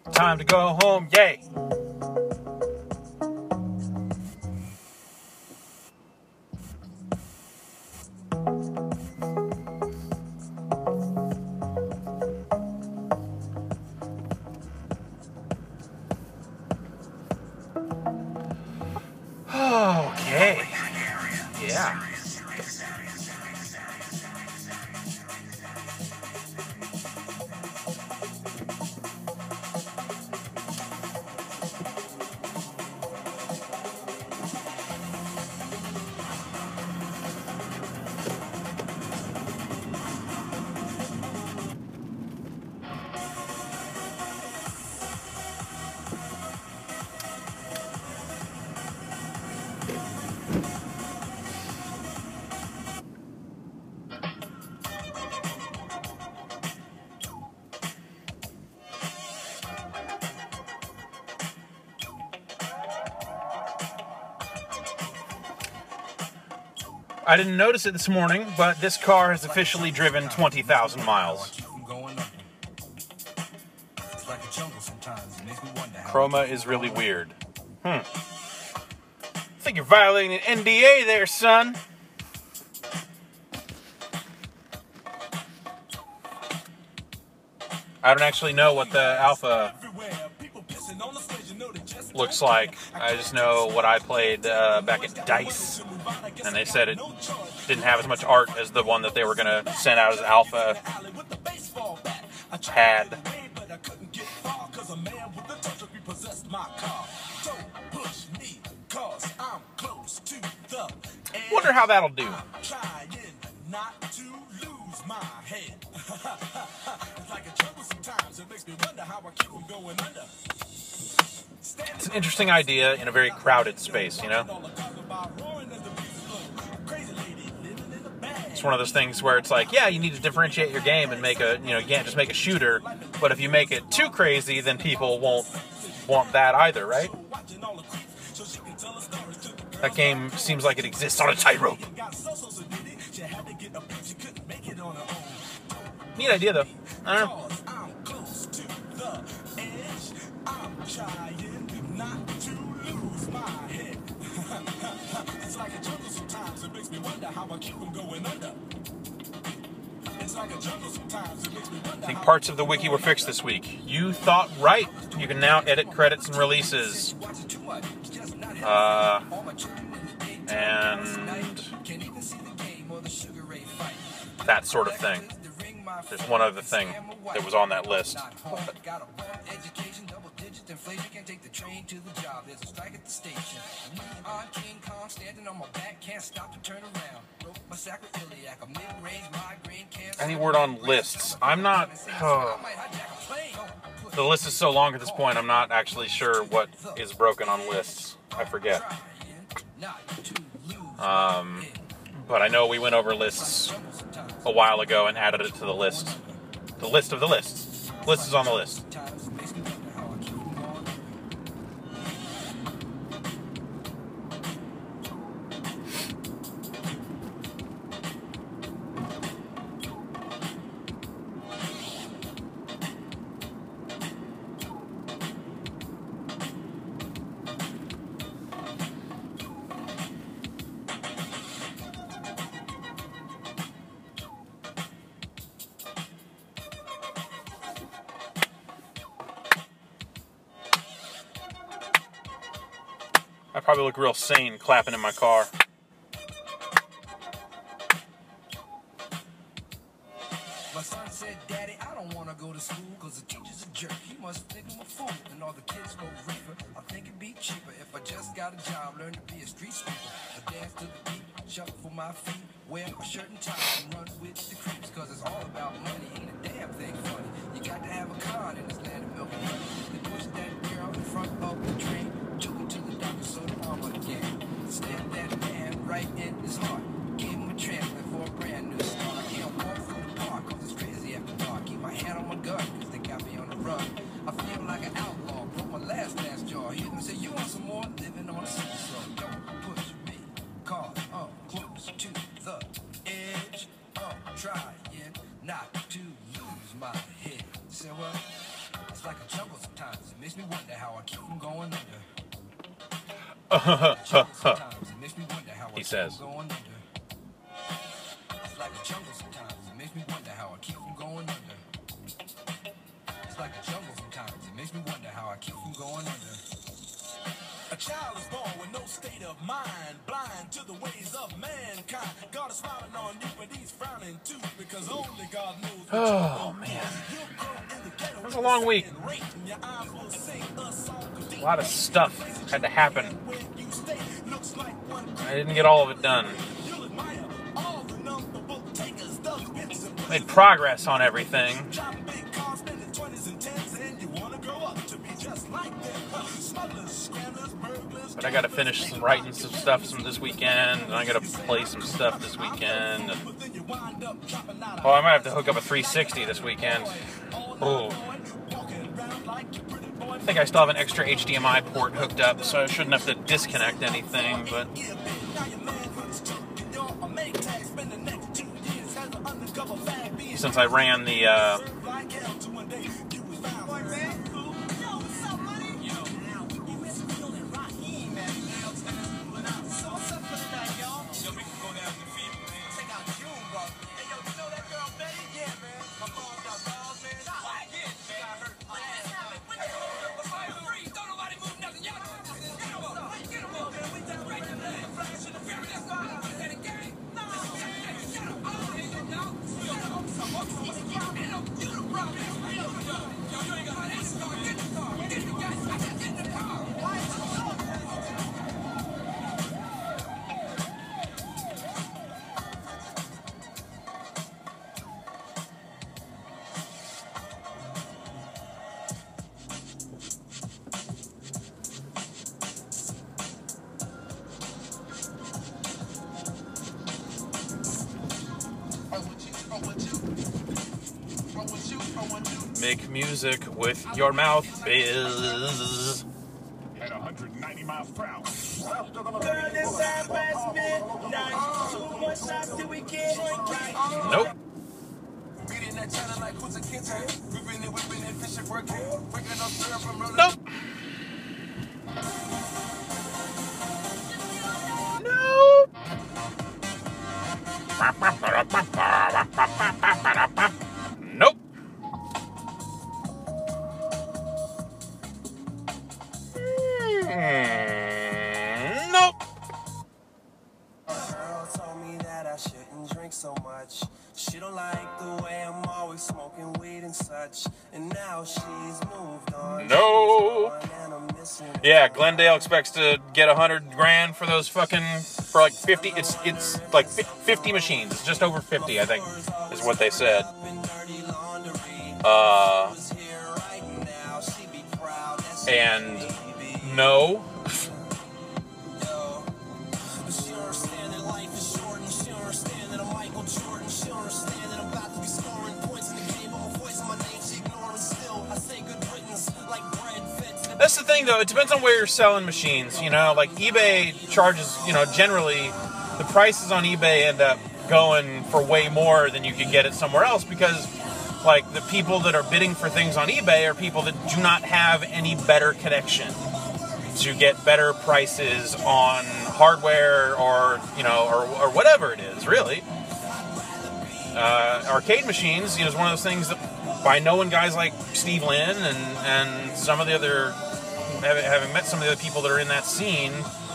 Time to go home, yay! Okay. Yeah. I didn't notice it this morning, but this car has officially driven 20,000 miles. Chroma is really weird. I think you're violating an NDA there, son. I don't actually know what the Alpha looks like. I just know what I played back at DICE. And they said it didn't have as much art as the one that they were going to send out as Alpha had. Wonder how that'll do. It's an interesting idea in a very crowded space, you know? It's one of those things where it's like, yeah, you need to differentiate your game and make a, you can't just make a shooter, but if you make it too crazy, then people won't want that either, right? That game seems like it exists on a tightrope. Neat idea, though. I don't know. I think parts of the wiki were fixed this week. You thought right. You can now edit credits and releases. And that sort of thing. There's one other thing that was on that list. Any word on lists? I'm not... The list is so long at this point, I'm not actually sure what is broken on lists. I forget. But I know we went over lists a while ago and added it to the list. The list of the lists. List is on the list. I probably look real sane clapping in my car. My son said, Daddy, I don't want to go to school because the teacher's a jerk. He must think I'm a fool and all the kids go reefer. I think it'd be cheaper if I just got a job, learn to be a street sweeper. I dance to the beat, shuffle my feet, wear my shirt and tie and run with the creeps because it's all about money. Ain't a damn thing funny. You got to have a car in this land of milk and honey. They push that girl in front of the train, took him to the doctor so the arm again. Stabbed that man right in his heart. Gave him a transplant for a brand new start. I can't walk through the park cause it's crazy after dark. Keep my hand on my gun cause they got me on the run. I feel like an outlaw, broke my last jaw. Hear them say, you want some more? Living on a seesaw. Don't push me, cause I'm close to the edge. I'm trying not to lose my head. Say what? It's like a jungle sometimes. makes me wonder how I keep from going under. He says. It's like a jungle sometimes. It makes me wonder how I keep from going under. It's like a jungle sometimes. It makes me wonder how I keep from going under. A child is born with no state of mind, blind to the ways of mankind. God is smiling on you, but he's frowning too, because only God knows. Oh, man. It was a long week. A lot of stuff had to happen. I didn't get all of it done. Made progress on everything. But I gotta finish writing some stuff this weekend, and I gotta play some stuff this weekend. Oh, I might have to hook up a 360 this weekend. Oh. I think I still have an extra HDMI port hooked up, so I shouldn't have to disconnect anything, but... Since I ran the, make music with your mouth biz. At 190 miles per hour. Nope. Nope. Nope. Nope. Girl told me that I shouldn't drink so much. She don't like the way I'm always smoking weed and such. And now she's moved on. No. Yeah, Glendale expects to get $100,000 for those for like 50. It's like 50 machines. It's just over 50, I think, is what they said. And no. That's the thing, though. It depends on where you're selling machines. You know, like eBay charges, generally the prices on eBay end up going for way more than you could get it somewhere else because, like, the people that are bidding for things on eBay are people that do not have any better connection to get better prices on hardware or whatever it is, really. Arcade machines, is one of those things that by knowing guys like Steve Lynn and some of the other, having met some of the other people that are in that scene,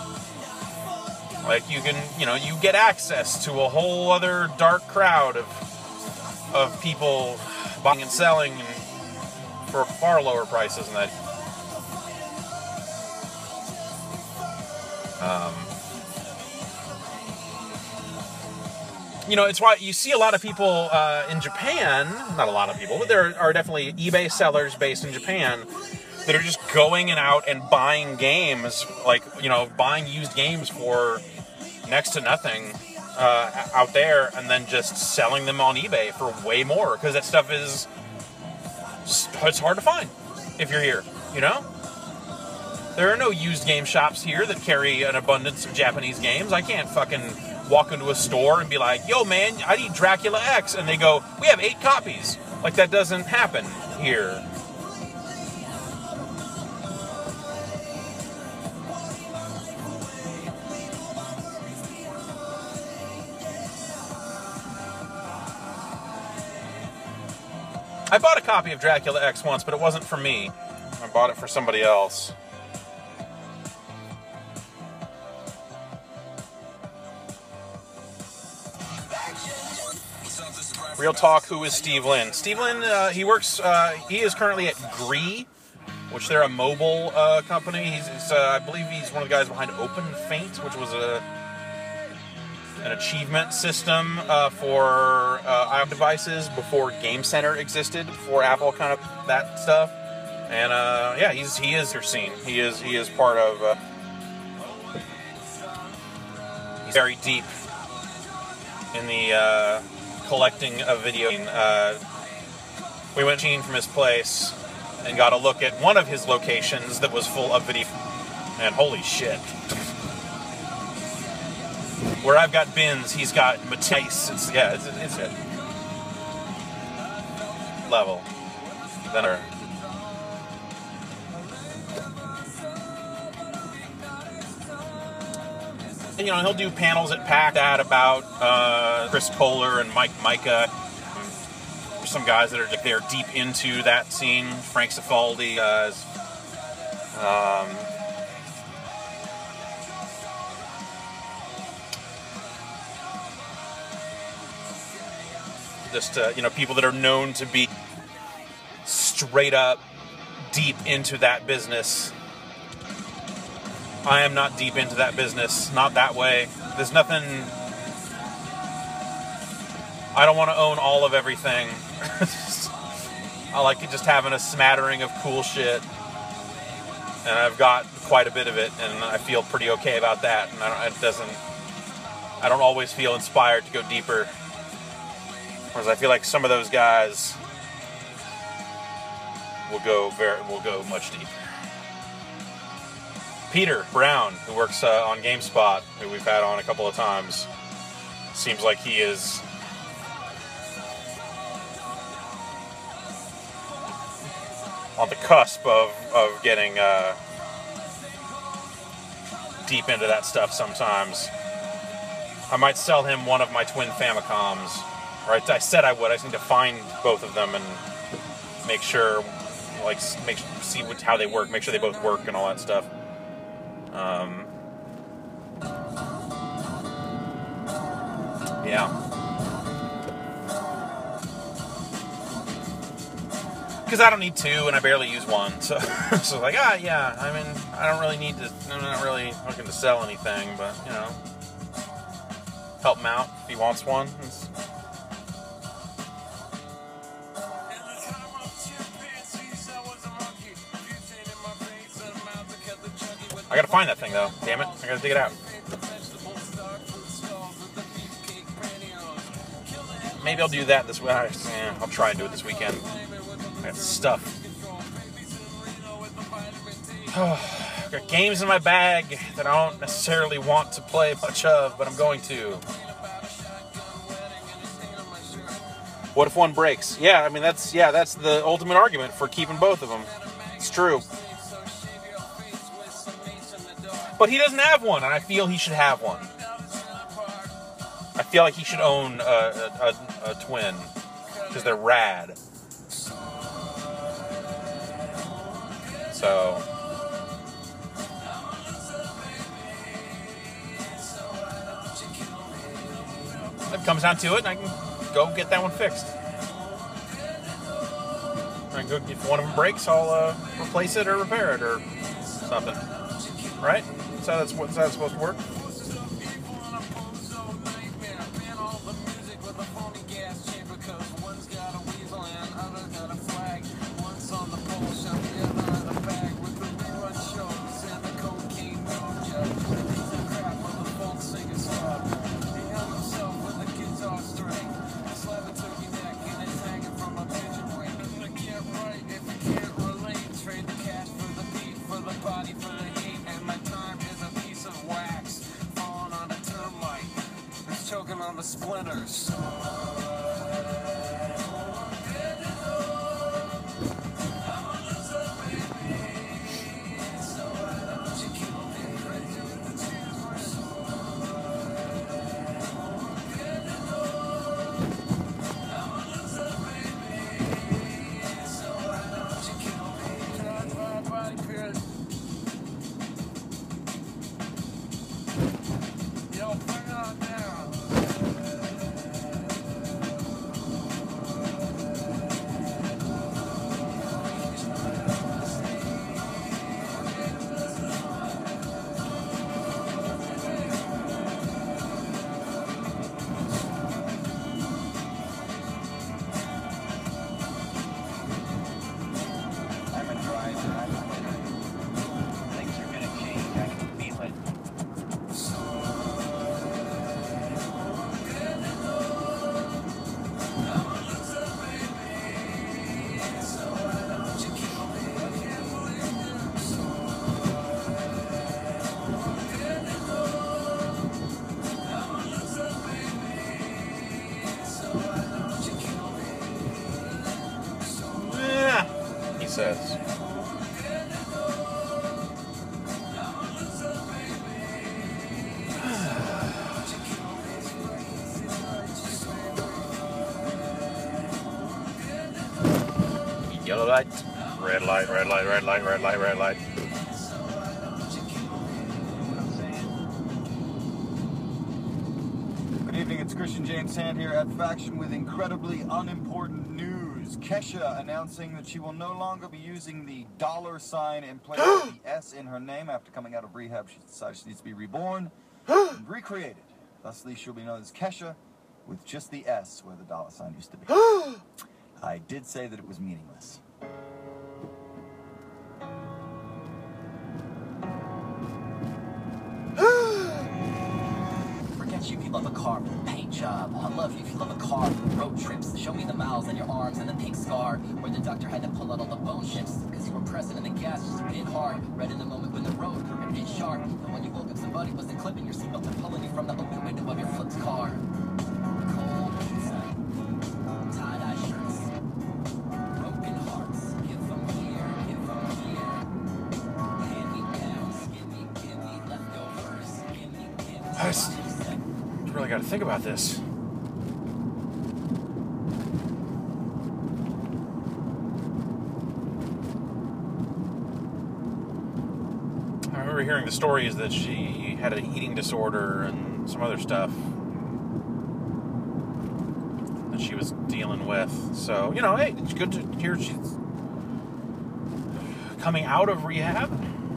like you can, you get access to a whole other dark crowd of people buying and selling for far lower prices than that. It's why you see a lot of people in Japan, not a lot of people, but there are definitely eBay sellers based in Japan that are just going out and buying games, like, buying used games for next to nothing out there, and then just selling them on eBay for way more, because that stuff it's hard to find if you're here, There are no used game shops here that carry an abundance of Japanese games. I can't fucking walk into a store and be like, yo, man, I need Dracula X. And they go, we have 8 copies. Like, that doesn't happen here. I bought a copy of Dracula X once, but it wasn't for me. I bought it for somebody else. Real talk, who is Steve Lynn? Steve Lynn, he is currently at Gree, which they're a mobile company. I believe he's one of the guys behind Open Faint, which was an achievement system for iOS devices before Game Center existed, before Apple kind of that stuff. And yeah, he is your scene. He is part of. He's very deep in the collecting of video. We went from his place and got a look at one of his locations that was full of video. And holy shit. Where I've got bins, he's got Matisse. It's it. Level. Then and, you know, he'll do panels at PAX about Chris Kohler and Mike Micah. There's some guys that are they're deep into that scene. Frank Cifaldi guys. Just you know, people that are known to be straight up deep into that business. I am not deep into that business, not that way. There's nothing. I don't want to own all of everything. I like just having a smattering of cool shit, and I've got quite a bit of it, and I feel pretty okay about that. And I don't always feel inspired to go deeper. Whereas I feel like some of those guys will go much deeper. Peter Brown, who works on GameSpot, who we've had on a couple of times, seems like he is on the cusp of getting deep into that stuff sometimes. I might sell him one of my twin Famicoms. Right, I said I would. I just need to find both of them and make sure, see how they work, make sure they both work and all that stuff. Yeah. Because I don't need two, and I barely use one, so so like, yeah. I mean, I don't really need to. I'm not really looking to sell anything, but you know, help him out if he wants one. I gotta find that thing though. Damn it! I gotta dig it out. Maybe I'll do that this week. I'll try and do it this weekend. I got stuff. I've got games in my bag that I don't necessarily want to play much of, but I'm going to. What if one breaks? Yeah, I mean that's the ultimate argument for keeping both of them. It's true. But he doesn't have one, and I feel he should have one. I feel like he should own a twin, because they're rad. So, if it comes down to it, I can go get that one fixed. I can go, if one of them breaks, I'll replace it or repair it or something. Right? That's how that's supposed to work. On the splinters. says. Yellow light, red light, red light, red light, red light, red light. Good evening, it's Christian James Hand here at Faction with incredibly unimportant news. Kesha announcing that she will no longer be using the $ in place of the S in her name. After coming out of rehab, she decided she needs to be reborn and recreated. Thusly, she'll be known as Kesha with just the S where the $ used to be. I did say that it was meaningless. Forget you if you love a car with a paint job. I love you if you love a car with road trips. Show me the miles on your arms and the pink scar where the doctor had to pull out all the bone chips because you were pressing in the gas just a bit hard. Right in the moment when the road curved hit sharp. And when you woke up, somebody wasn't clipping your seatbelt and pulling you from the open window of your flipped car. Cold pizza, tie-dye shirts, broken hearts. Give them here, give them here. Hand-me-downs, give me leftovers. Give me. I really got to think about this. I remember hearing the stories that she had an eating disorder and some other stuff that she was dealing with. So, you know, hey, it's good to hear she's coming out of rehab.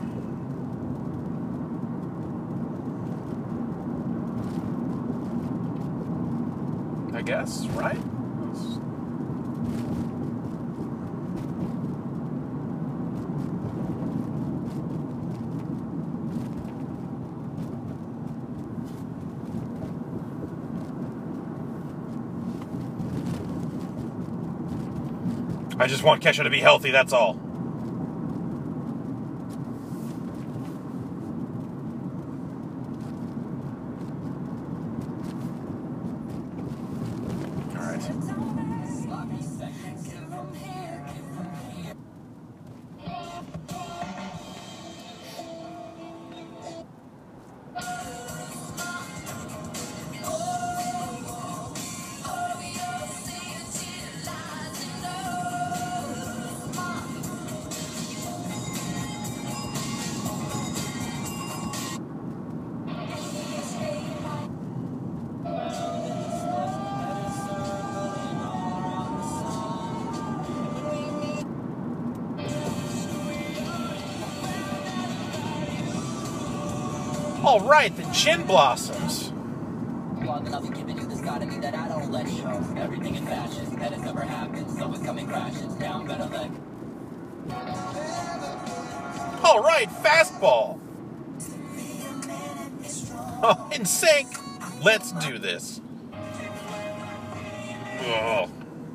I guess, right? I just want Kesha to be healthy, that's all. All right, the Gin Blossoms. Long enough giving you this gotta be that I don't let show. Everything in fashion, that has never happened, so it's coming crashing down, better leg. All right, Fastball. Oh, in sync. Let's do this. Oh.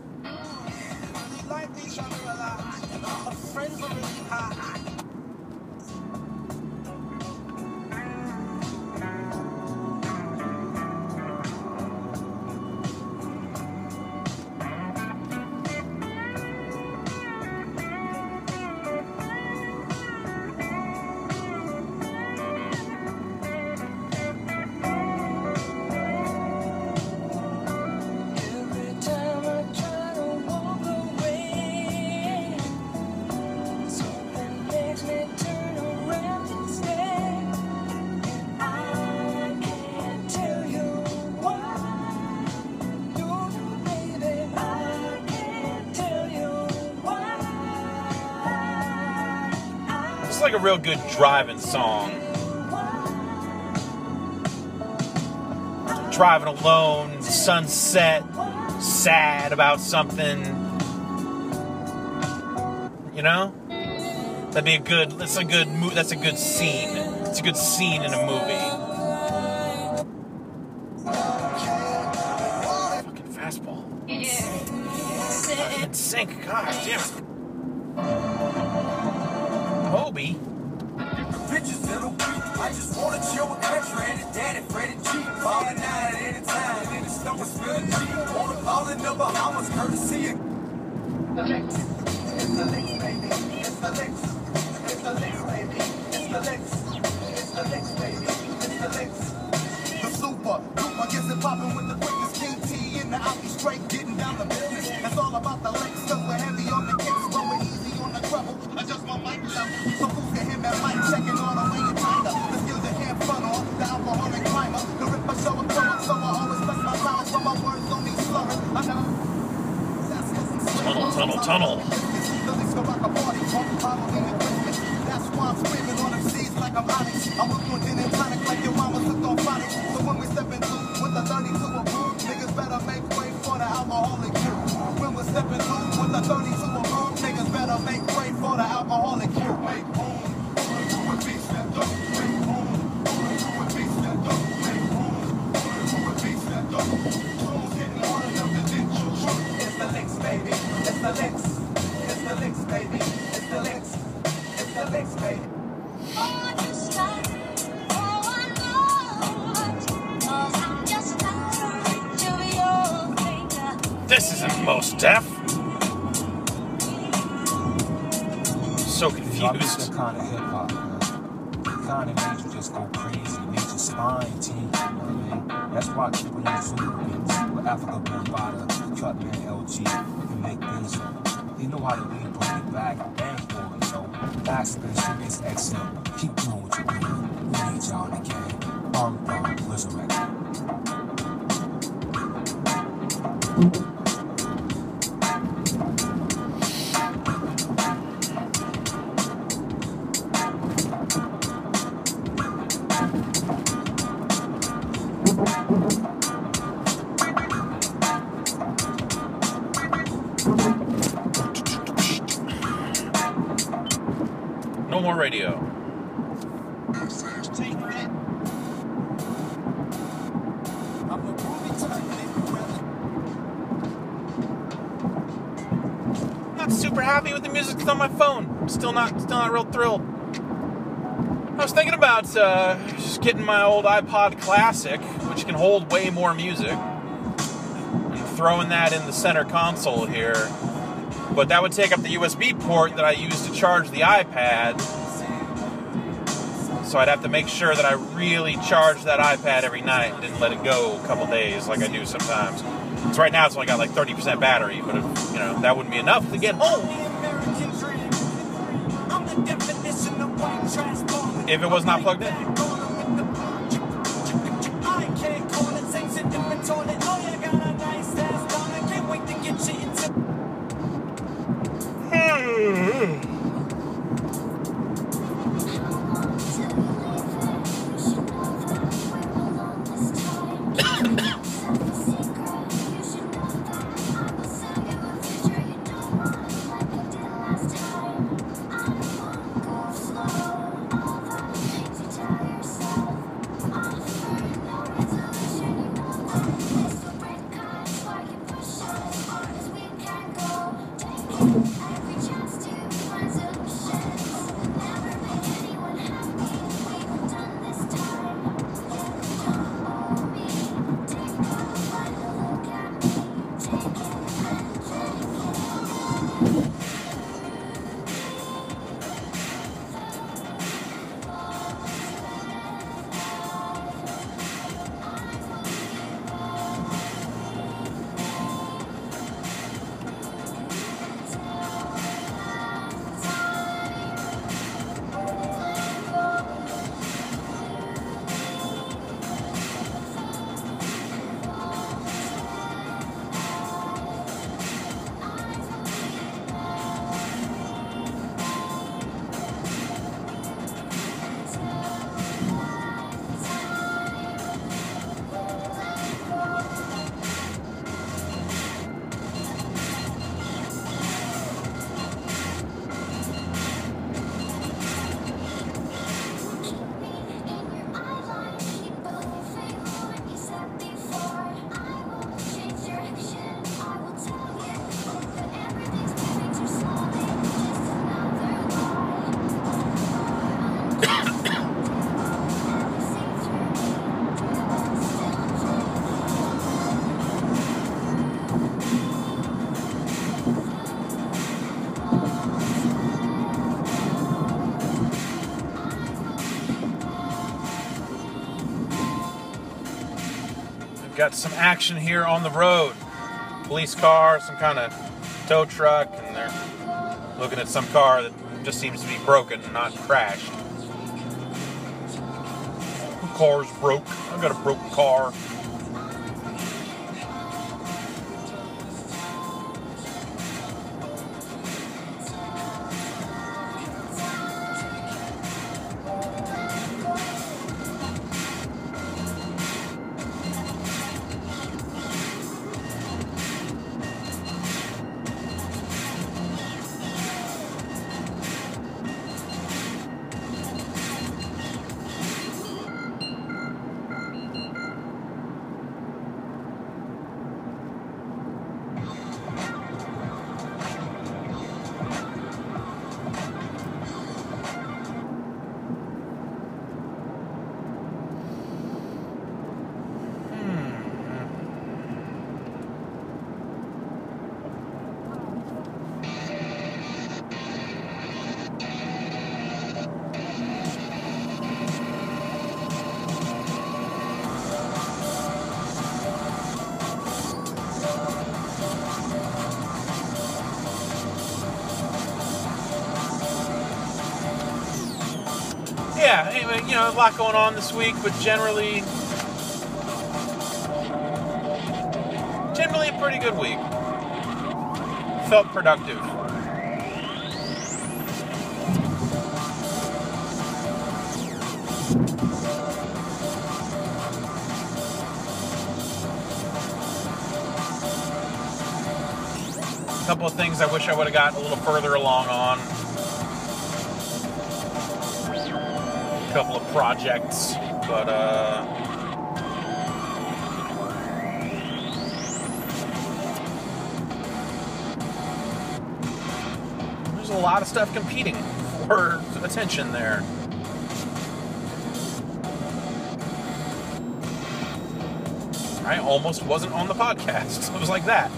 It's like a real good driving song. Driving alone, sunset, sad about something. You know? That'd be a good, that's a good scene. It's a good scene in a movie. Fucking Fastball. In sync, gosh damn it. Moby. Bitches little weak. I just wanna chill with country and his daddy, Freddie G. Falling out at any time, and the stuff was feeling cheap. Wanna call in the Bahamas, courtesy of. up. I guess it poppin' with the quickest KT in the alley, straight getting down the business. It's all about the legs, so we're heavy on the kicks, but we're easy on the treble. Adjust my mic level, so who's can hear that mic checking all the way in China. The skills that can't front on, the alcoholic climber. The ripper show up, so I always bless my talents, but my words don't need slurring. I know. Tunnel. The least go rock a party, probably the Christmas. That's why I'm screaming on them seas like I'm Onyx. I'm looking on gin and tonic like your mama looked on phonics. So when we stepping through with the 32 of boom, niggas better make way for the alcoholic crew. When we're stepping through with the 32 of boom, niggas better make way for the alcoholic crew. Make home, do it, beats that dope. Make home, do it, beats that dope. Make home, do it, beats that dope. Songs getting hard enough to ditch your truck. It's the licks, baby. It's the licks. It's the licks, baby. It's the licks. It's the licks, baby. This isn't Mos Def. So confused. The kind of hip hop, the kind of made you just go crazy, made your spine tingle, you know what I mean? That's why people use Zulu with Africa Bambaataa, Cutman, LG, and make music. They know how to really bring it back and bang for it, you know? Backspin, it's excellent. Keep doing what you're doing. We need y'all in the game. Armed, resurrected. No more radio. Not super happy with the music that's on my phone. I'm still not real thrilled. I was thinking about just getting my old iPod Classic, which can hold way more music, and throwing that in the center console here. But that would take up the USB port that I use to charge the iPad. So I'd have to make sure that I really charge that iPad every night and didn't let it go a couple days like I do sometimes. So right now it's only got like 30% battery, but if, that wouldn't be enough to get home. If it was not plugged in. got some action here on the road. Police car, some kind of tow truck, and they're looking at some car that just seems to be broken, not crashed. The car's broke. I've got a broke car. Yeah, anyway, you know, a lot going on this week, but generally a pretty good week. Felt productive. A couple of things I wish I would have gotten a little further along on. Couple of projects, but there's a lot of stuff competing for attention there. I almost wasn't on the podcast. It was like that.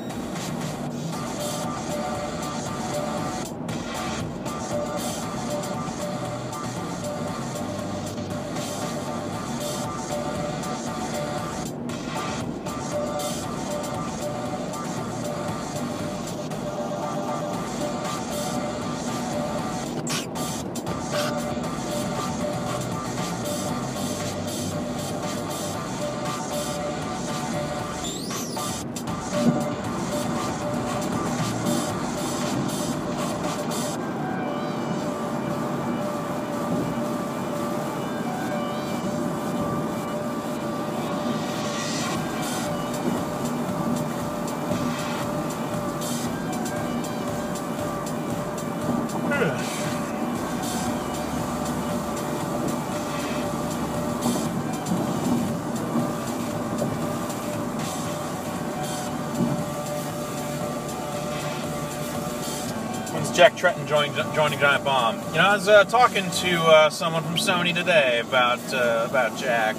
Jack Tretton joining Giant Bomb. You know, I was talking to someone from Sony today about Jack.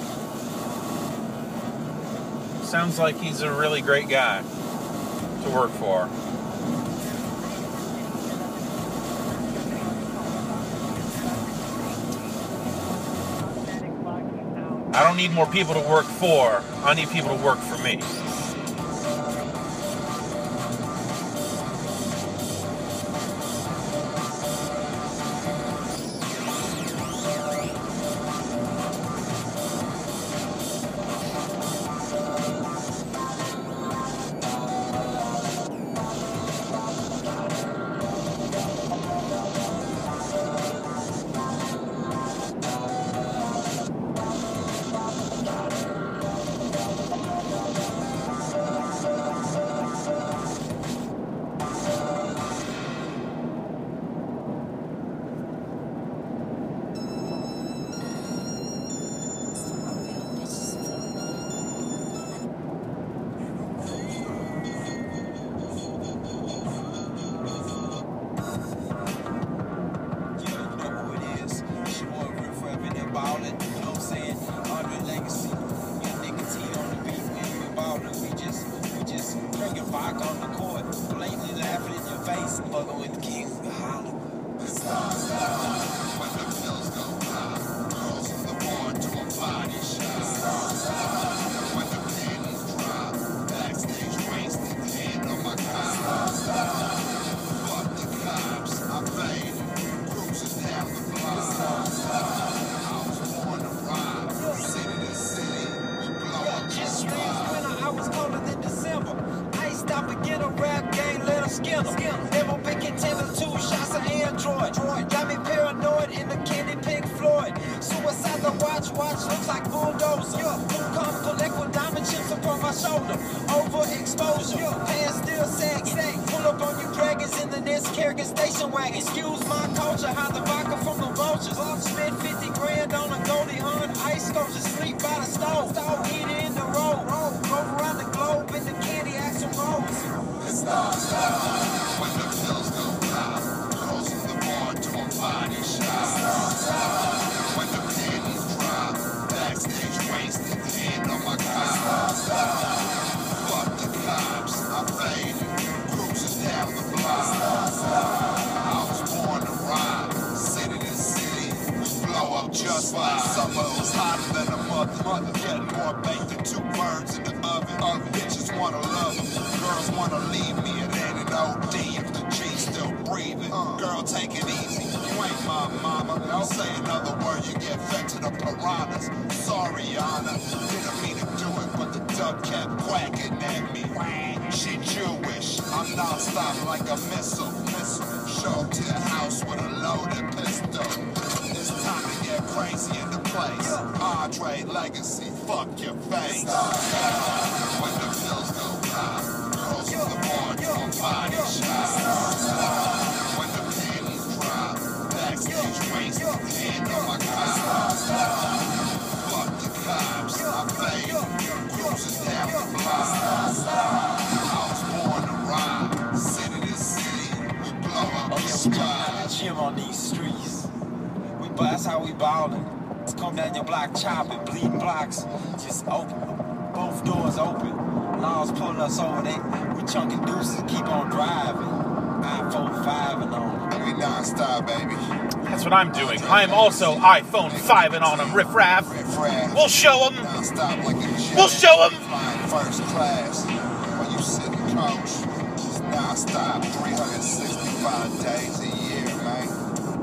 Sounds like he's a really great guy to work for. I don't need more people to work for. I need people to work for me. Skinner. Never been content with 2 shots of Android. Got me paranoid in the candy Pink Floyd. Suicide the watch looks like bulldozer. Who come collect with diamond chips upon my shoulder? Overexposure, pants still sagging. Pull up on you dragons in the next Kerrigan station wagon. Excuse my culture, hide the vodka from the vultures. Spent 50 grand on a Goldie Hawn ice sculpture. Sleep by the stove, eat in the road. Go around the globe in the candy action rolls. When the pills go pop, goes from the bar to a body shop. When the panties drop, backstage wasted, hand on my cock. Fuck the cops, I faded, cruising down the block. I was born to rob, city to city, we blow up just like summer. It was hotter than a mother, getting more baked than 2 birds in the oven. Bitches wanna love them, girls wanna leave me. It ain't an OD if the G's still breathing. Girl, take it easy, you ain't my mama. Don't say another word, you get fed to the piranhas. Sorry, Anna, didn't mean to do it, but the duck kept quacking at me. She Jewish, I'm non-stop like a missile. Show up to the house with a loaded pistol. It's time to get crazy in the place. Andre Legacy, fuck your face. When the pills go pop, girls in the bar to a body shop. When the panties drop, backstage wasted, hand on my cock. Fuck the cops, I faded, cruising down the block. I was born to rob, city to city, we blow up the spot. Gym on these streets. That's how we ballin'. Come down your block chopping, bleeding blocks. Just open, both doors open. Laws pulling us over there. We chunking deuces, keep on driving. iPhone 5 and on. We non-stop, baby. That's what I'm doing. I am also iPhone 5 and on them, riff-raff. We'll show them. Non-stop like a jet. We'll show them. Flying first class. When you sit in coach, it's non-stop 365 days a year, man.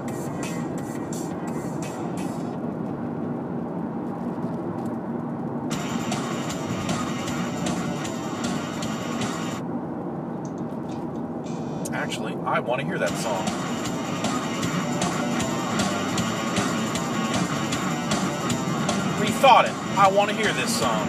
Actually, I want to hear that song. Rethought it. I want to hear this song.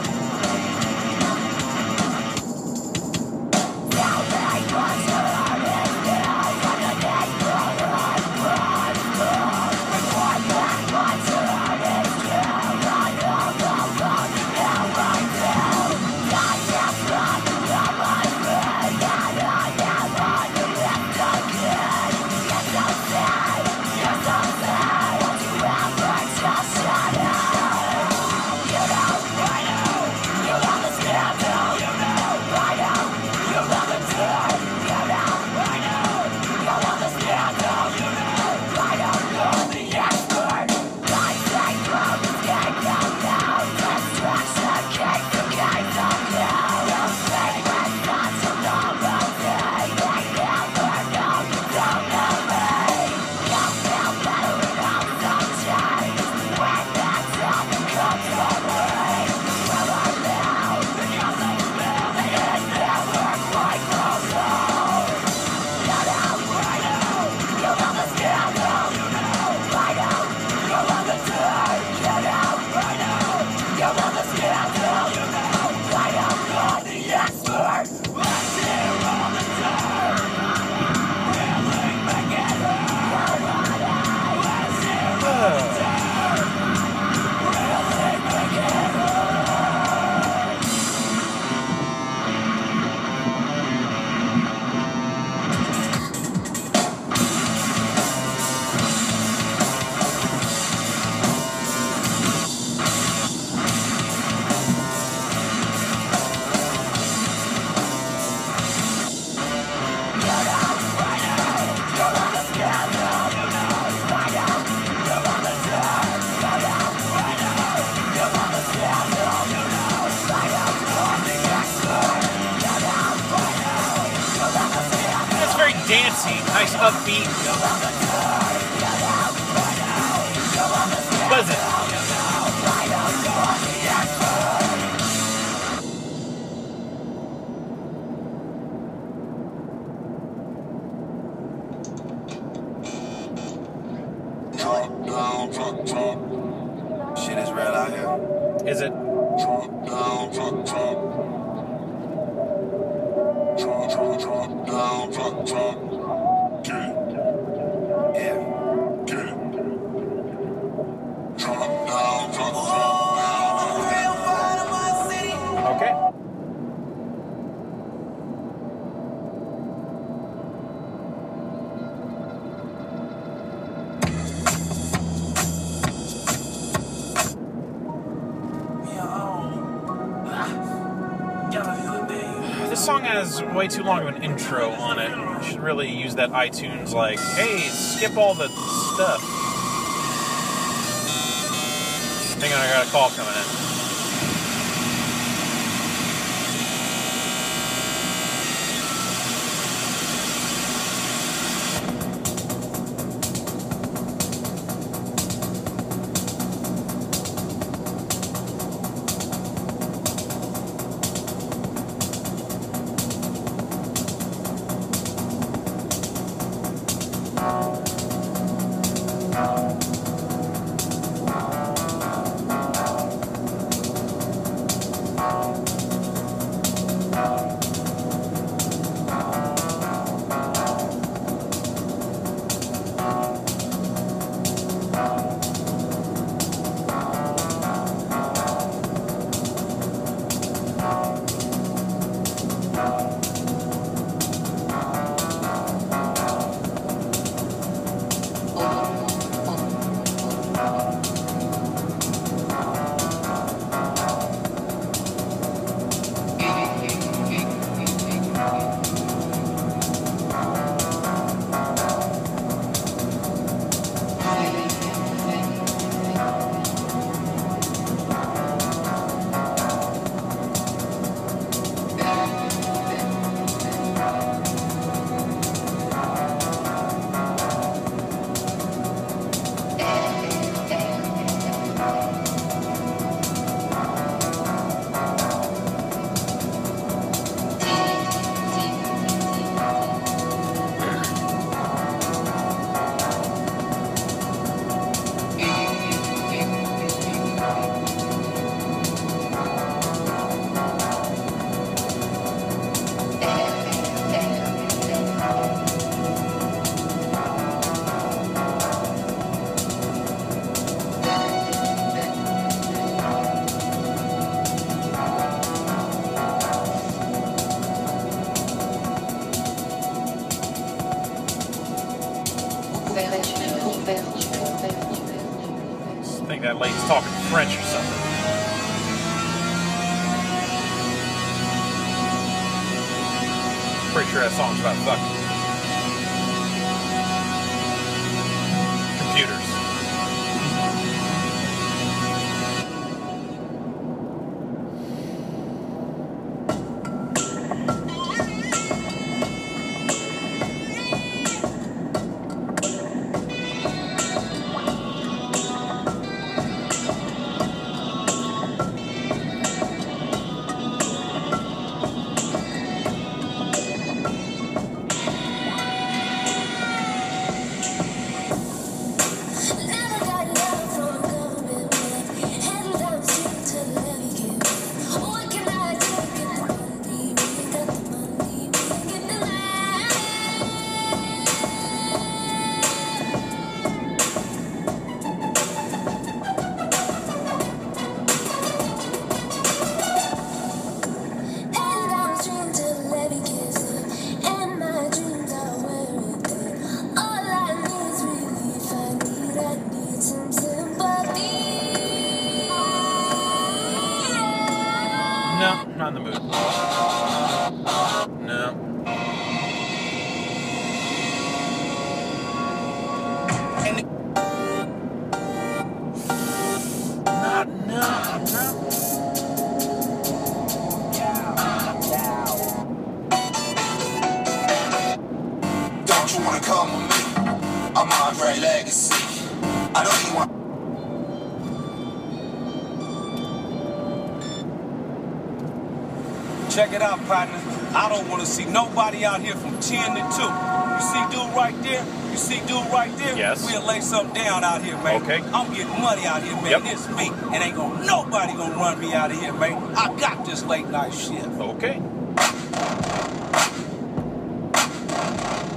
Dancey, nice upbeat. Pleasant. drop. Get it. Yeah. Get it. Drop down, drop down. Okay. This song has way too long of an intro on it. I should really use that iTunes like, hey, skip all the stuff. Hang on, I got a call coming in. I think that lady's talking French or something. Pretty sure that song's about fucking computers. No, not in the mood. No. No. Don't you wanna come with me? I'm Andre Legacy. I don't even want. Check it out, partner. I don't want to see nobody out here from 10 to 2. You see dude right there? You see dude right there? Yes. We'll lay something down out here, man. Okay. I'm getting money out here, man. Yep. This me. And ain't nobody gonna run me out of here, man. I got this late night shift. Okay.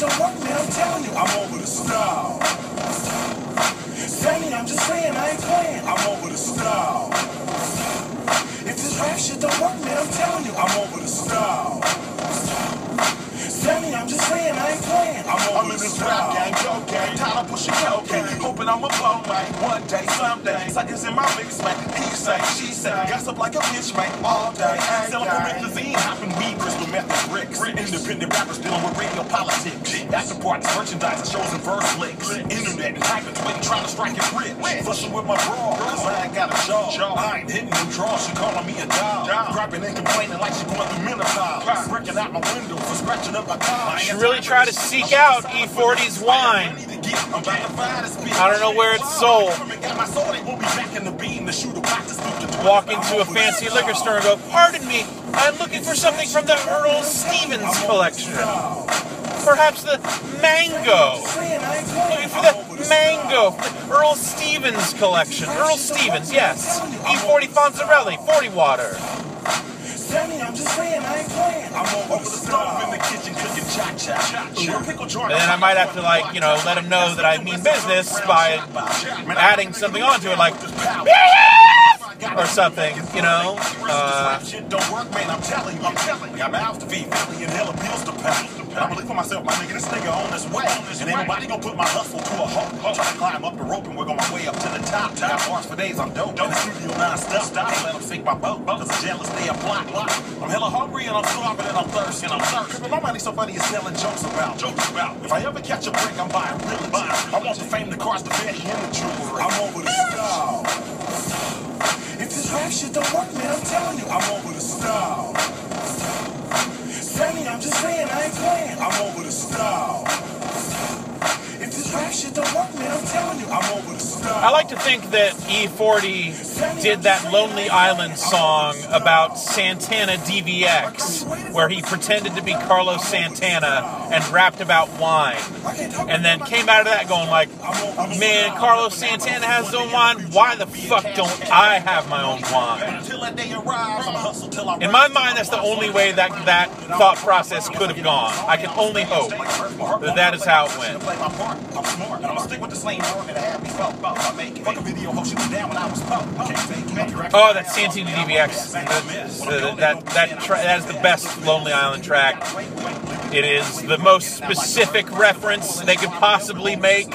don't work, man, I'm telling you. I'm over the style. Sammy, I'm just saying, I ain't playing. I'm over the style. If this rap shit don't work, man, I'm telling you. I'm over the style. Sammy, I'm just saying, I ain't playing. I'm in this rap gang, yo gang, tired of pushing cocaine. Hoping I'ma blow, man, one day, someday. Suckers in my mix, man, he say, she say. Gossip like a bitch, man, all day. Selling promethazine, hopping weed, crystal method bricks. Independent rappers dealing with radio politics. After parties, merchandise, shows and verse licks. Internet and hyper twitting, trying to strike it rich. Fussing with my bra, cause I ain't got a job. I ain't hitting them draws, she calling me a dog. Griping and complaining like she going through menopause. Breaking out my window for scratching up my car. You should really try to seek out E40's wine. I don't know where it's sold. Walk into a fancy liquor store and go, "Pardon me, I'm looking for something from the Earl Stevens collection. Perhaps the mango. Looking for the mango, the Earl Stevens collection. Earl Stevens, yes. E40 Fonzarelli, 40 water. Sammy, I'm just saying, I ain't playing. I'm over the stove in the kitchen cooking cha-cha. And then I might have to, like, you know, let him know that I mean business by adding something onto it, like, or something, you know. Shit don't work, man, I'm telling you. Got mouths to feed, family, and hella bills to pay. And I believe for myself, my nigga, this nigga on his way. And ain't nobody gonna put my hustle to a halt. I'm trying to climb up the rope and work on my way up to the top. Got bars for days, I'm dope. In the studio non-stop. Can't let them sink my boat, cause the jealous they a plot. I'm hella hungry and I'm starving and I'm thirsty. But my money so funny is telling jokes about. If I ever catch a break, I'm buying real. I want the fame, the cars, the fanny, and the jewelry. I'm over the style. If this rap shit don't work, man, I'm telling you. I'm over the style. Sammy, I'm just saying, I ain't playing. I'm over the style. If this rap shit don't work, man, I'm telling you. I'm over the style. I like to think that E40 did that Lonely Island song about Santana DVX, where he pretended to be Carlos Santana and rapped about wine. And then came out of that going like, man, Carlos Santana has his own wine, why the fuck don't I have my own wine? In my mind, that's the only way that thought process could have gone. I can only hope that that is how it went. I'm smart, and I'm gonna stick with the same word that I had before. Fuck a video hoe, she was down when I was poor. Oh, that's Santana DVX. That is the best Lonely Island track. It is the most specific reference they could possibly make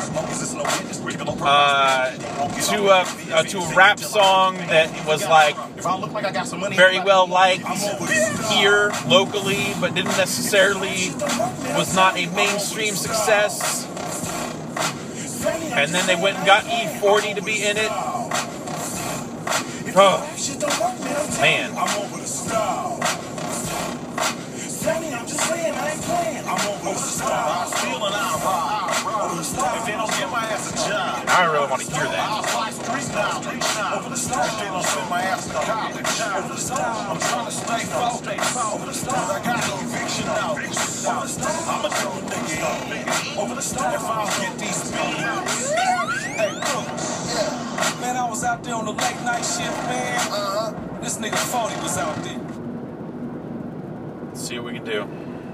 to a rap song that was like very well liked here locally, but didn't necessarily was not a mainstream success. And then they went and got E40 to be in it. Oh, man. I'm over the style. Sammy, I'm just saying, I ain't playing. I'm over the style. I'm stealing, I rob. If they don't give my ass a job, I really want to hear that. I'll fly street now. Over the style. If they don't send my ass to college, over the style. I'm trying to stay focused. Over the style. I got no eviction now. Over the style. I'm a dope nigga. Over the style. If I don't get these beats. Hey, look. Man, I was out there on the late night shift, man. This nigga 40 was out there. Let's see what we can do.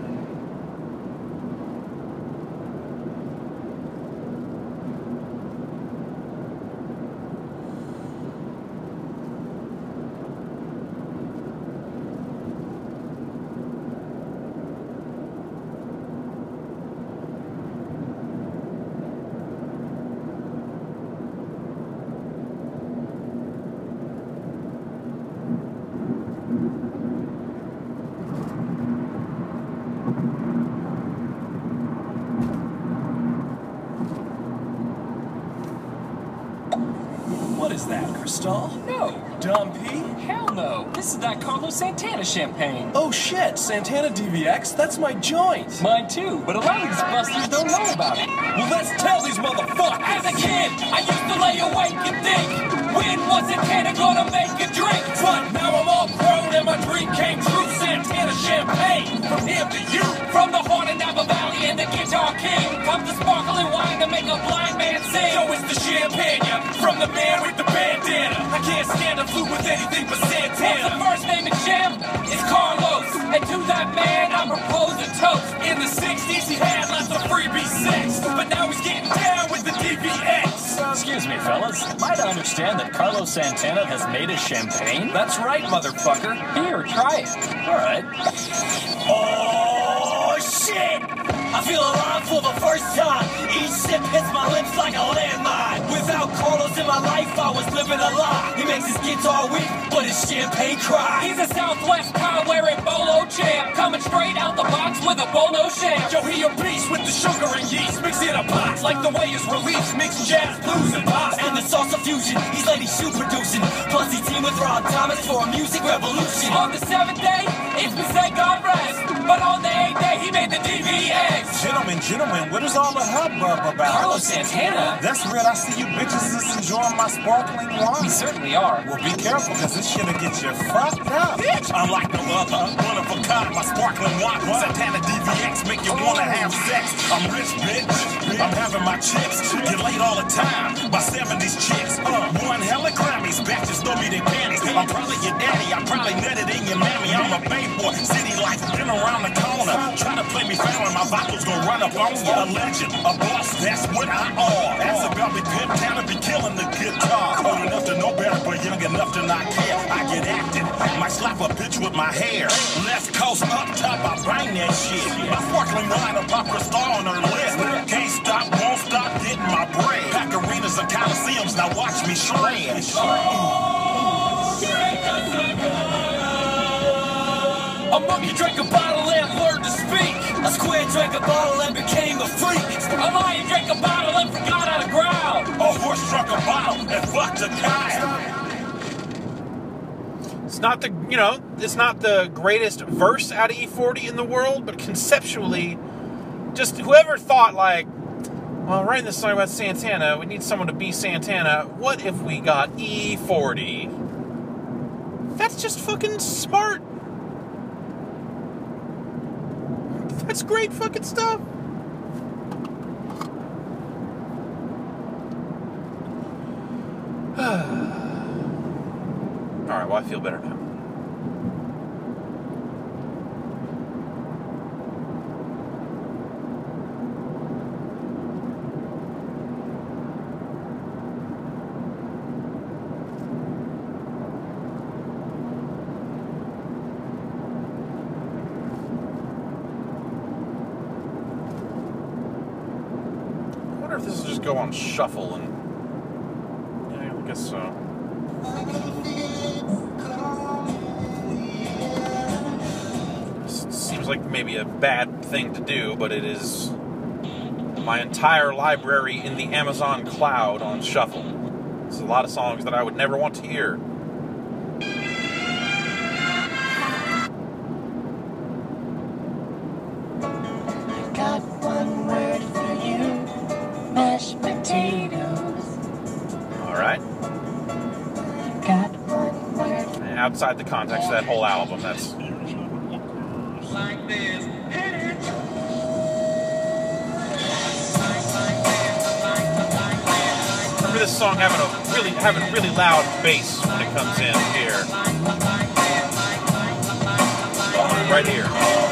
What is that, Cristal? No. Dom P? Hell no. This is that Carlos Santana champagne. Oh shit, Santana DVX? That's my joint. Mine too, but a lot of these busters don't know about it. Well, let's tell these motherfuckers. As a kid, I used to lay awake and think, when was Santana gonna make a drink? But now I'm all grown and my dream came true. Santana champagne, from him to you. From the heart of Napa Valley and the Guitar King comes the sparkling wine to make a blind man sing. So it's the champagne from the man with the bandana. I can't stand a flute with anything but Santana. The first name in Jam is Carlos, and to that man I propose a toast. In the 60s he had fellas. Might I understand that Carlos Santana has made a champagne? That's right, motherfucker. Here, try it. All right. Oh, shit! I feel alive for the first time. Each sip hits my lips like a landmine. Without Carlos in my life, I was living a lie. He makes his guitar weak, but his champagne cry. He's a Southwest tie wearing bolo champ, coming straight out the box with a bolo champ. Yo, he a beast with the sugar and yeast, mixed in a box like the way it's released. Mixed jazz, blues, and pop, and the salsa fusion. He's Lady Shoe producing. Plus he teamed with Ron Thomas for a music revolution. On the 7th day, it's been said God rest, but on the 8th day, he made the DVX. Gentlemen, what is all the hubbub about? Carlos Santana? That's real. I see you bitches is enjoying my sparkling wine. We certainly are. Well, be careful, because this shit'll get you fucked up. Bitch, unlike no other, one of a kind, my sparkling wine. Santana DVX make you wanna have sex. I'm rich, bitch. I'm having my chicks. Get laid all the time by 70s chicks. One hella Grammys, bitches throw me their panties. I'm probably your daddy, I probably nutted in your mammy. I'm a Bay boy, city life, been around the corner. Try to play me foul and my vocals gon' run up on you. A legend, a boss, that's what I are. That's about me pimp town to be killing the guitar. Old enough to know better, but young enough to not care. I get active, might slap a bitch with my hair. Left coast up top, I bang that shit. My sparkling wine, a pop star on her list. Can't stop, won't stop getting my bread. Pack arenas and coliseums, now watch me shred. A monkey drank a bottle and learned to speak. A square drank a bottle and became a freak. A lion drank a bottle and forgot how to growl. A horse drank a bottle and fucked a cow. It's not the, it's not the greatest verse out of E40 in the world, but conceptually, just whoever thought like, well, writing this song about Santana, we need someone to be Santana. What if we got E40? That's just fucking smart. That's great fucking stuff. Alright, well, I feel better now. I wonder if this will just go on shuffle and... Yeah, I guess so. Seems like maybe a bad thing to do, but it is my entire library in the Amazon cloud on shuffle. There's a lot of songs that I would never want to hear. Got one word for you, mashed potatoes. Alright. Got one word. And outside the context of that whole album, that's... Like this. Remember this song having a really loud bass when it comes in here. Right here.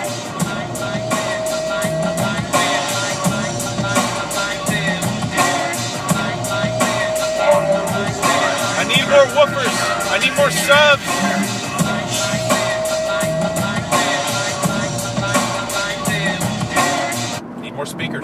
I need more woofers. I need more subs. Need more speakers.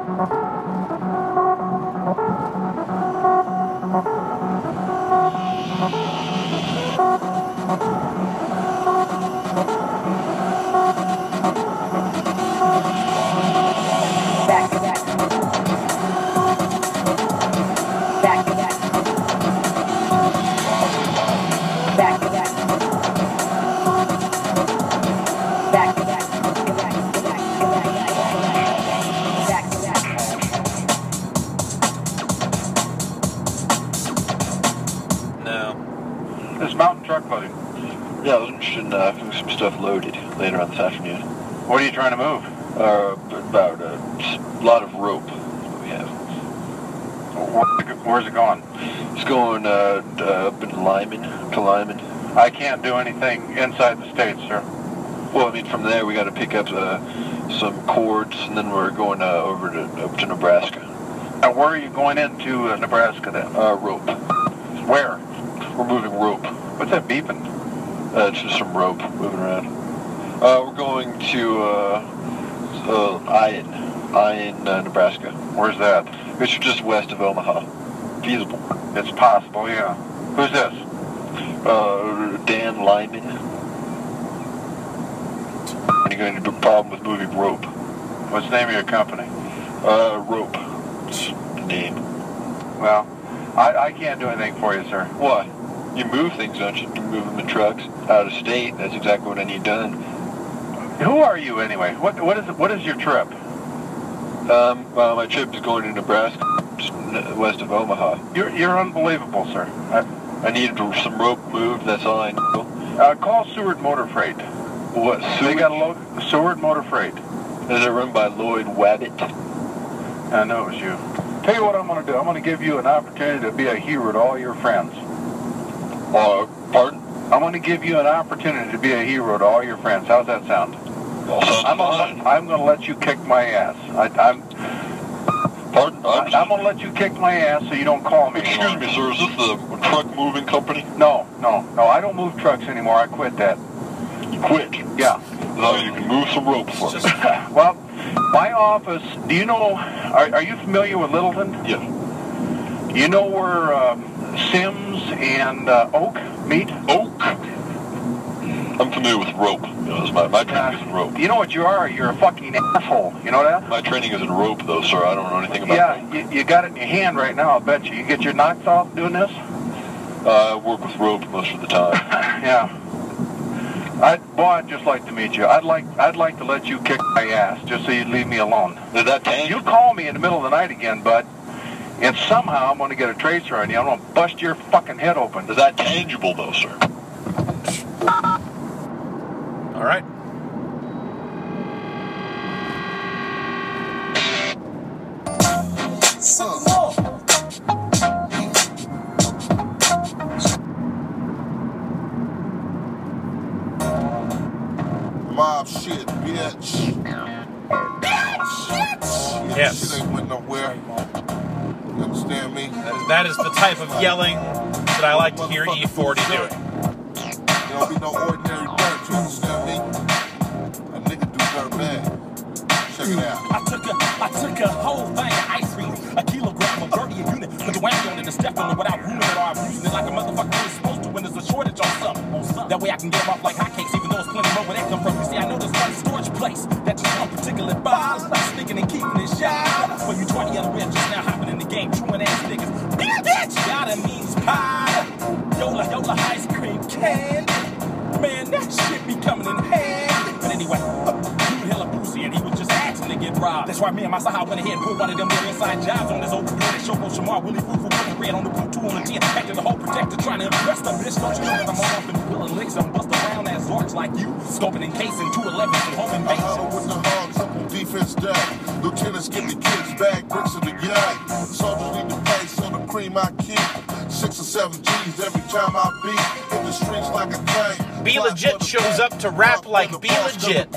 Yeah, I was interested in having some stuff loaded later on this afternoon. What are you trying to move? About a lot of rope is what we have. Where's it going? It's going up in Lyman, to Lyman. I can't do anything inside the state, sir. Well, I mean, from there we got to pick up some cords, and then we're going over to Nebraska. Now, where are you going into Nebraska then? Rope. Where? We're moving rope. What's that beeping? It's just some rope moving around. We're going to Iron, Nebraska. Where's that? It's just west of Omaha. Feasible. It's possible, yeah. Who's this? Dan Lyman. And you're going to do a problem with moving rope. What's the name of your company? Rope. It's the name. Well, I can't do anything for you, sir. Why? You move things, don't you? You move them in trucks out of state. That's exactly what I need done. Who are you anyway? What is your trip? Well, my trip is going to Nebraska, just west of Omaha. You're unbelievable, sir. I needed some rope moved. That's all I know. Call Seward Motor Freight. What? They got a load. Seward Motor Freight. Is it run by Lloyd Wabbit? I know it was you. Tell you what I'm going to do. I'm going to give you an opportunity to be a hero to all your friends. Pardon? I'm going to give you an opportunity to be a hero to all your friends. How's that sound? I'm going to let you kick my ass. Pardon? I'm going to let you kick my ass so you don't call me anymore. Excuse me, sir. Is this the truck moving company? No. I don't move trucks anymore. I quit that. You quit? Yeah. So you can move some rope for me. Well, my office, do you know, are you familiar with Littleton? Yeah. You know where Sims and Oak meet? Oak? I'm familiar with rope. You know, my training is in rope. You know what you are? You're a fucking asshole. You know that? My training is in rope, though, sir. I don't know anything about rope. Yeah, you got it in your hand right now, I'll bet you. You get your knocks off doing this? I work with rope most of the time. Yeah. I'd just like to meet you. I'd like to let you kick my ass just so you'd leave me alone. Is that tangible? You call me in the middle of the night again, bud, and somehow I'm going to get a tracer on you. I'm going to bust your fucking head open. Is that tangible, though, sir? All right. Mob shit, bitch. Yes. Shit ain't went nowhere. You understand me? That is the type of yelling that I like to hear E40 doing. You don't be no ordinary dirt, you understand me? A nigga do dirt bad. Check it out. I took a whole thing of ice cream, a kilogram of dirty unit, put the whack on it and step on it without ruining it, or I'm using it like a motherfucker is supposed to when there's a shortage on something. That way I can get them off like hotcakes, even though it's plenty more where they come from. You see, I know there's one storage place that just one particular bar. I'm sticking and keeping it shy. For you 20 other ways just now hopping in the game, chewing ass niggas. Bitch, yada means pie. Yola ice cream can. Man, that shit be coming in handy. But anyway, dude hella boozy and he was just asking to get robbed. That's why me and my Saha went ahead and put one of them little inside jobs on this old dude that Shoko Shamar, Willie Foo Foo, putting red on the boot, 2 on the 10. Back to the whole protector trying to impress the bitch. Don't you know that I'm all up in Willa Licks and bust around as Zorks like you. Scoping and casing 211s and home invasions. With the hard triple defense down. Lieutenants get the kids back, bricks of the gang. Soldiers need to pay, so the cream I keep. 6 or 7 G's every time I beat. In the streets like a train. Be Legit shows up to rap like Be Legit.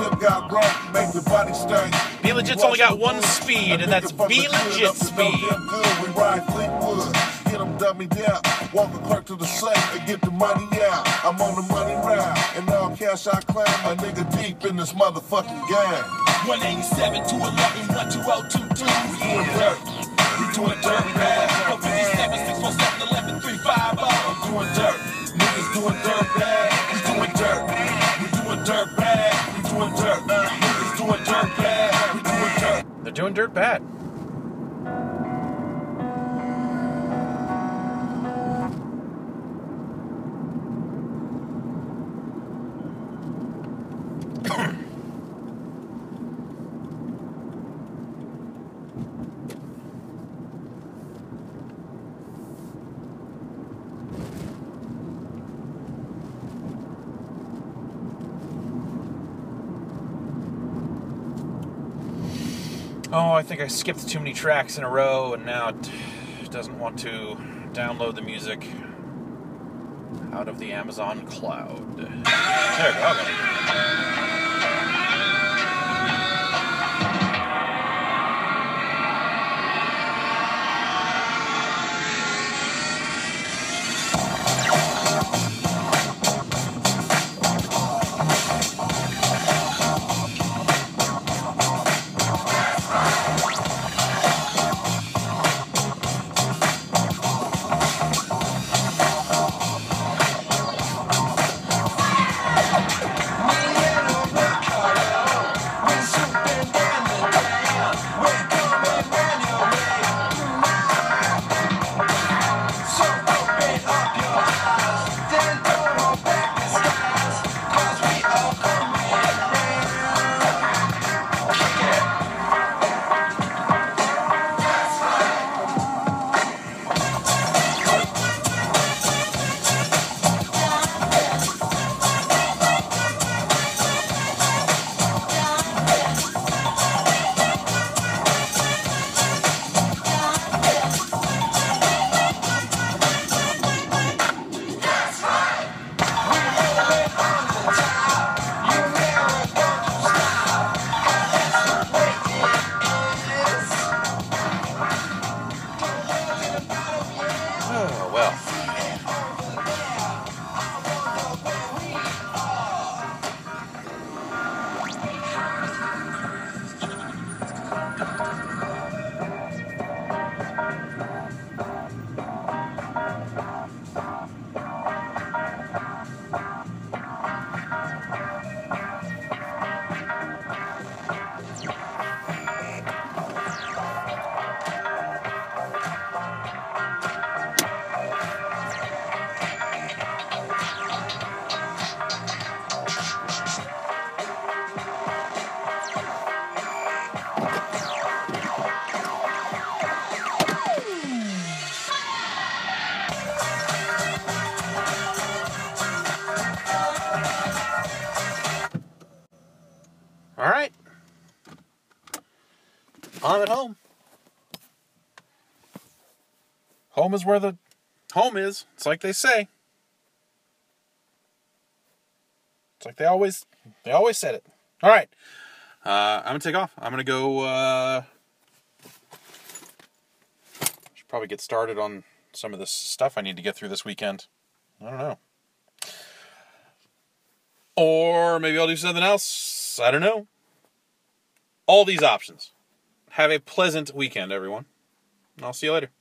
Be Legit's only got one speed, and that's Be Legit speed. We ride Fleetwood, get them dummied out. Walk a clerk to the safe and get the money out. I'm on the money round, and now cash I claim. A nigga deep in this motherfucking game. 187 to 11 12022. We doing dirt. We doing dirt bad. 57 647 11 350. I'm doing dirt. Niggas doing dirt bad. We doing dirt. We doing dirt bad. We doing dirt. Niggas doing dirt bad. We doing dirt. They're doing dirt bad. Oh, I think I skipped too many tracks in a row, and now it doesn't want to download the music out of the Amazon cloud. There we go. Okay. I'm at home. Home is where the home is. It's like they say. It's like they always said it. All right. I'm going to take off. I'm going to go... should probably get started on some of this stuff I need to get through this weekend. I don't know. Or maybe I'll do something else. I don't know. All these options. Have a pleasant weekend, everyone. I'll see you later.